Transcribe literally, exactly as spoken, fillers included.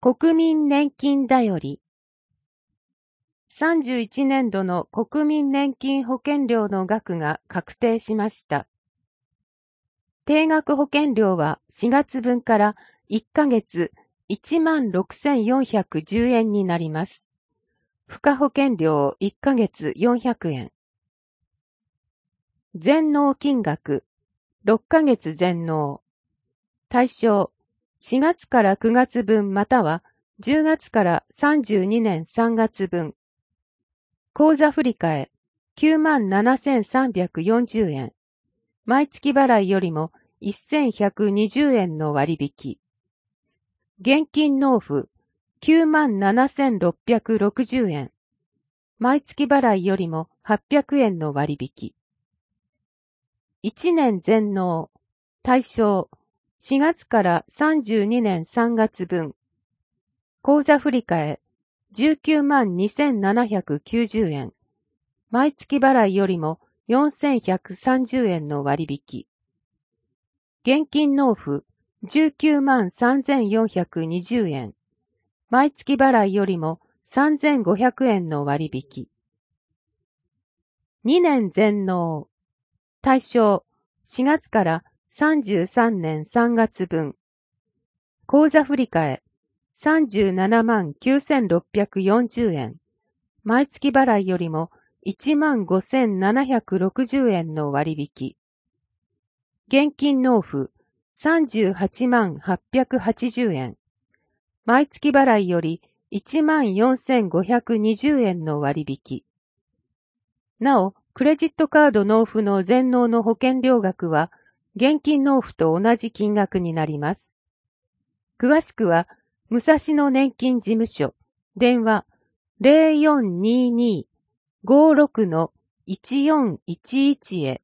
国民年金だより。さんじゅういちねんどの国民年金保険料の額が確定しました。定額保険料はしがつぶんからいっかげついちまんろくせんよんひゃくじゅうえんになります。付加保険料いっかげつよんひゃくえん。全納金額ろっかげつ全納。対象しがつからくがつぶんまたはじゅうがつからさんじゅうにねんさんがつぶん。口座振替きゅうまんななせんさんびゃくよんじゅうえん。毎月払いよりもせんひゃくにじゅうえんの割引。現金納付きゅうまんななせんろっぴゃくろくじゅうえん。毎月払いよりもはっぴゃくえんの割引。いちねん全納。対象しがつからさんじゅうにねんさんがつぶん。口座振替じゅうきゅうまんにせんななひゃくきゅうじゅうえん。毎月払いよりもよんせんひゃくさんじゅうえんの割引。現金納付じゅうきゅうまんさんぜんよんひゃくにじゅうえん。毎月払いよりもさんぜんごひゃくえんの割引。にねん全納。対象しがつからさんじゅうさんねんさんがつぶん。口座振替さんじゅうななまんきゅうせんろっぴゃくよんじゅうえん。毎月払いよりもいちまんごせんななひゃくろくじゅうえんの割引。現金納付さんじゅうはちまんはっぴゃくはちじゅうえん。毎月払いよりいちまんよんせんごひゃくにじゅうえんの割引。なお、クレジットカード納付の全納の保険料額は、現金納付と同じ金額になります。詳しくは、武蔵野年金事務所、電話 ゼロよんにーにーごーろくのいちよんいちいち へ。